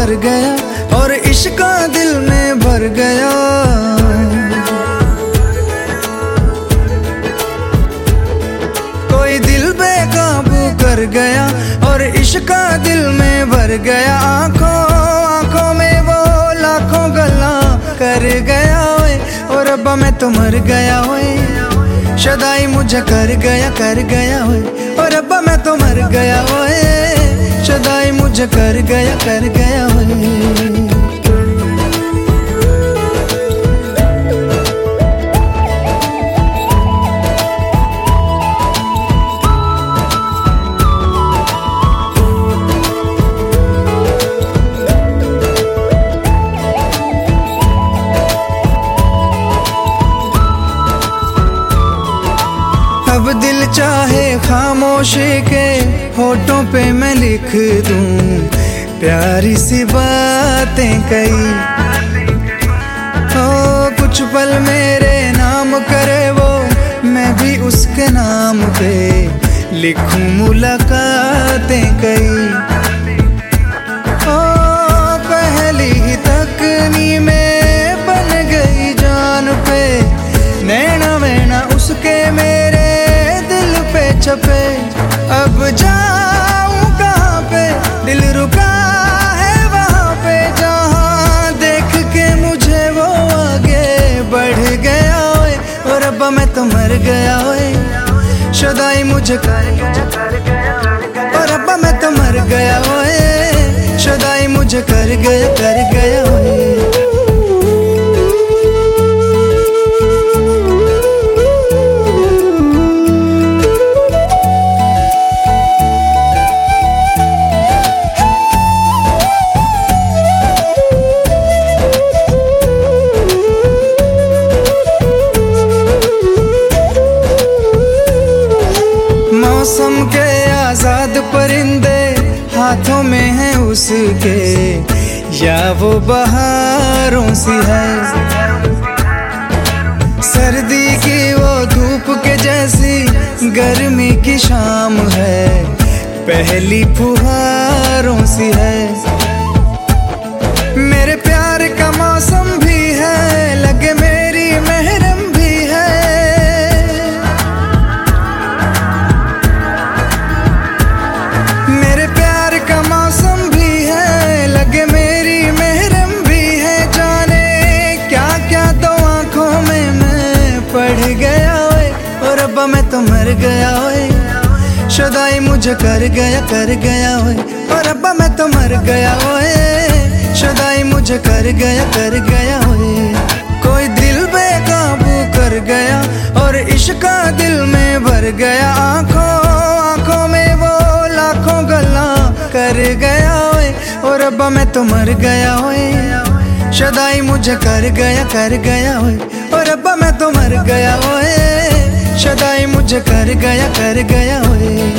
कर गया और इश्क दिल में भर गया। कोई दिल बेकाबू कर गया और इश्क दिल में भर गया। आंखों में वो लाखों गल्ला कर गया ओए, और रब्बा मैं तो मर गया ओए। शदाई मुझे कर गया ओए, और रब्बा मैं तो मर गया ओए। शदाई मुझे कर गया ओए। अब दिल चाहे खामोशी के होठों पे मैं लिख दूं प्यारी सी बातें कई। हो कुछ पल मेरे नाम करे वो, मैं भी उसके नाम पे लिखूं मुलाकातें कई। हो पहली ही तकनी में बन गई जान पे, नैना वैना उसके मेरे छपे। अब जाऊं कहाँ पे, दिल रुका है वहाँ पे, जहाँ देख के मुझे वो आगे बढ़ गया ओए, और रब्बा मैं तो मर गया ओए। शदाई मुझे कर गया, और रब्बा मैं तो मर गया ओए। शदाई मुझे कर गया ओए। मौसम के आजाद परिंदे हाथों में हैं उसके, या वो बहारों सी है। सर्दी की वो धूप के जैसी गर्मी की शाम है, पहली फुहारों सी है। मेरे प्यार का मौसम भी है, लगे मेरी महरम भी है। मेरे प्यार का मौसम भी है, लगे मेरी महरम भी है। जाने क्या क्या तो आंखों में मैं पढ़ गया ओए, और रब्बा मैं तो मर गया ओए। शदाई मुझे कर गया ओए, और रब्बा मैं तो मर गया ओए। शदाई मुझे कर गया ओए। कोई दिल बेकाबू कर गया और इश्क दिल में भर गया। आंखों में वो लाखों गल्ला कर गया ओए, और रब्बा मैं तो मर गया ओए। शदाई मुझे कर गया ओए, और रब्बा मैं तो मर गया ओए। शदाई मुझे कर गया ओए।